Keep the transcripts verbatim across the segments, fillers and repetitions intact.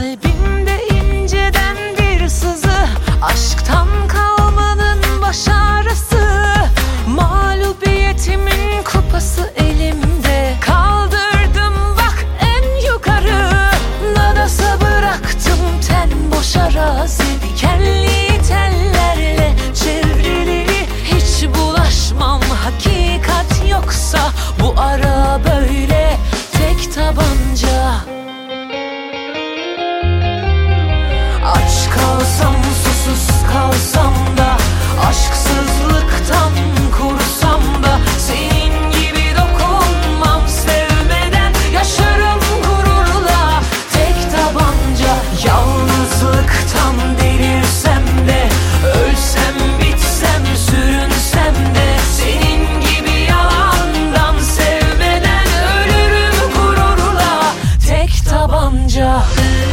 Kalbimde inceden bir sızı, aşktan kalmanın baş ağrısı. Mağlubiyetimin kupası elimde, kaldırdım bak en yukarı. Nadasa bıraktım ten boş arazi, dikenli tellerle çevrili. Hiç bulaşmam, hakikat yoksa bu ara böyle tek tabanca. Aç kalsam, susuz kalsam da, aşksızlıktan kurusam da, senin gibi dokunmam, sevmeden yaşarım gururla. Tek tabanca, yalnızlıktan delirsem de, ölsem bitsem sürünsem de, senin gibi yalandan sevmeden ölürüm gururla. Tek tabanca.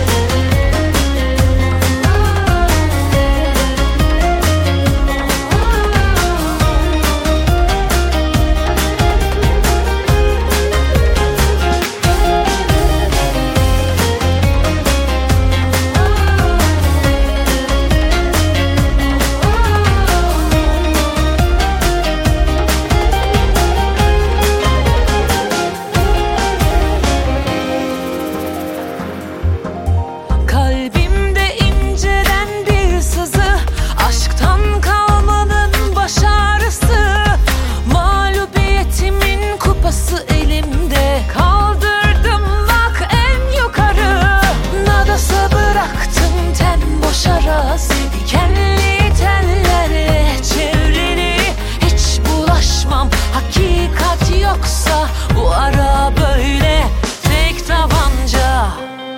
Kalbimde inceden bir sızı, aşktan kalmanın baş ağrısı. Mağlubiyetimin kupası elimde, kaldırdım bak en yukarı. Nadasa bıraktım ten boş arazi, dikenli tellerle çevrili. Hiç bulaşmam, hakikat yoksa bu ara böyle tek tabanca.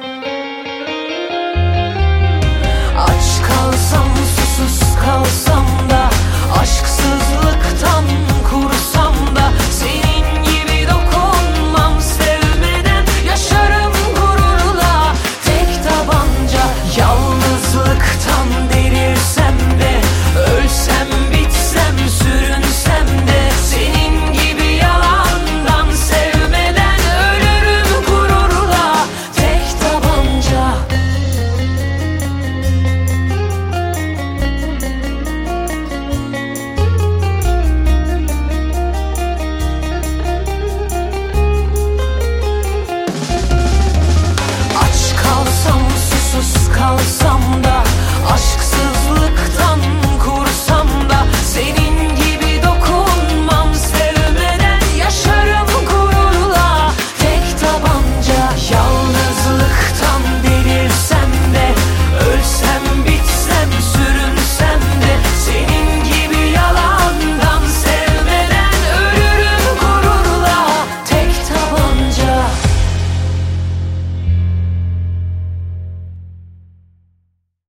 Aç kalsam, susuz kalsam da, aşksızlıktan kurusam da, senin gibi dokunmam, sevmeden yaşarım gururla. Tek tabanca, yalnızlıktan delirsem de, ölsem bitsem sürünsem de, senin gibi yalandan sevmeden ölürüm gururla. Tek tabanca. Aç kalsam, susuz kalsam